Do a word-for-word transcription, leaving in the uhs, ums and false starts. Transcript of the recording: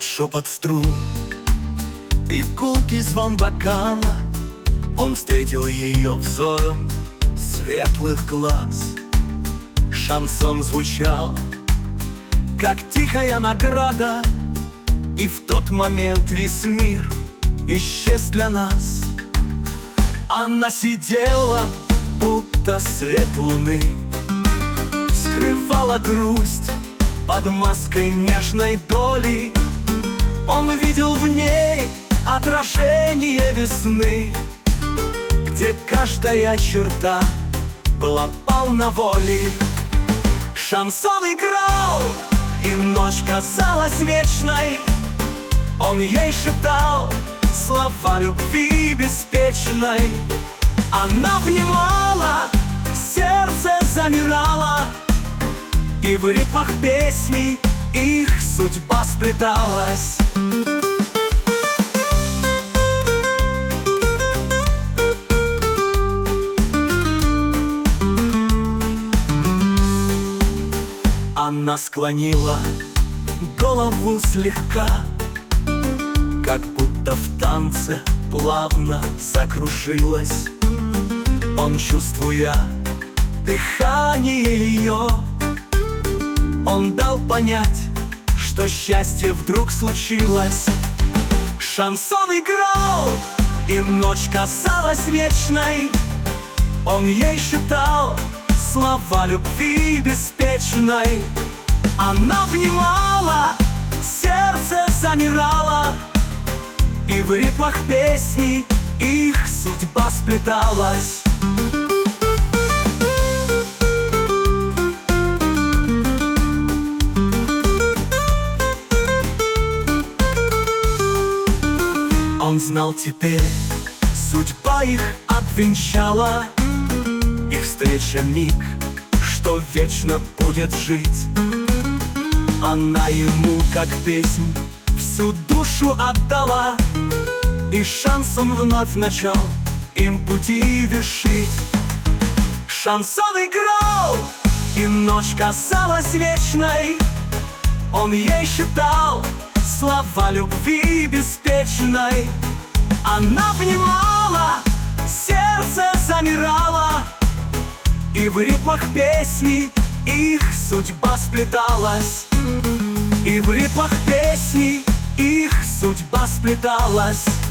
шепот струн и гулкий звон бокала. Он встретил ее взором светлых глаз. Шансон звучал, как тихая награда, и в тот момент весь мир исчез для нас. Она сидела, будто свет луны, скрывала грусть под маской нежной доли. Он видел в ней отражение весны, где каждая черта была полна воли. Шансон играл, и ночь казалась вечной. Он ей шептал слова любви беспечной. Она внимала, сердце замирало, и в ритмах песни их судьба сплеталась. Она склонила голову слегка, как будто в танце плавно закружилась. Он, чувствуя дыхание ее, он дал понять, что счастье вдруг случилось. Шансон играл, и ночь казалась вечной. Он ей шептал слова любви беспечной. Она внимала, сердце замирало, и в ритмах песни их судьба сплеталась. Он знал теперь, судьба их обвенчала. Их встреча миг, что вечно будет жить. Она ему, как песнь, всю душу отдала, и шансон вновь начал им пути вершить. Шансон играл, и ночь казалась вечной. Он ей шептал слова любви беспечной. Она внимала, сердце замирало, и в ритмах песни их судьба сплеталась. И в ритмах песни их судьба сплеталась.